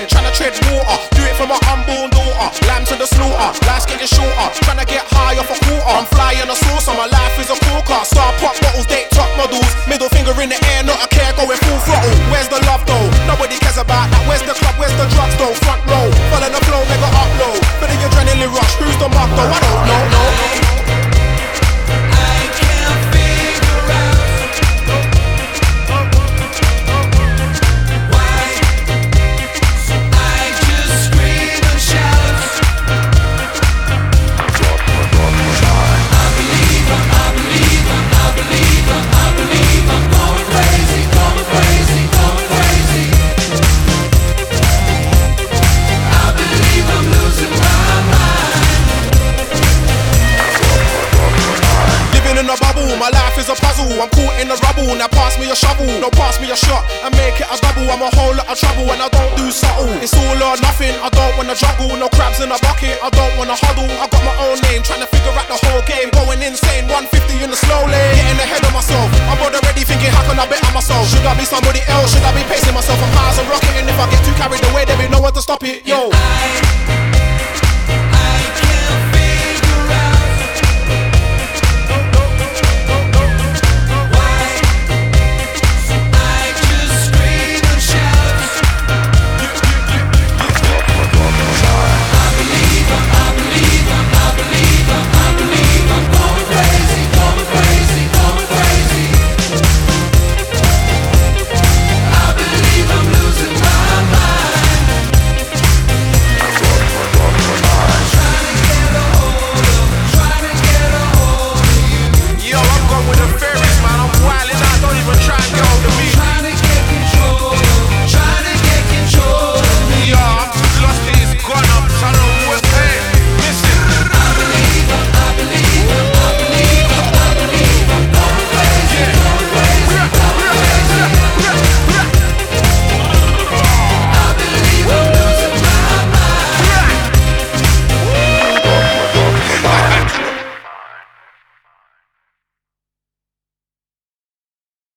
rent, tryna tread water. Do it for my unborn daughter. Lamb to the slaughter, life's getting shorter. Tryna get high off a quarter. I'm flying a saucer, my life is a corker. Star pop bottles, date top models. Middle finger in the air, not a care, going full throttle. Where's the love though? Nobody cares about that. Where's the club? Where's the drugs though? Front row, follow the flow, mega upload. For the adrenaline rush, who's the mob though? I don't know, no. My life is a puzzle, I'm caught in the rubble. Now pass me a shovel, no pass me a shot and make it a double. I'm a whole lot of trouble and I don't do subtle. It's all or nothing, I don't wanna juggle. No crabs in a bucket, I don't wanna huddle. I got my own name, trying to figure out the whole game. Going insane, 150 in the slow lane. Getting ahead of myself, I'm already thinking how can I better myself. Should I be somebody else, should I be pacing myself? I'm high as a rocket and if I get too carried away there be no one to stop it. Yo,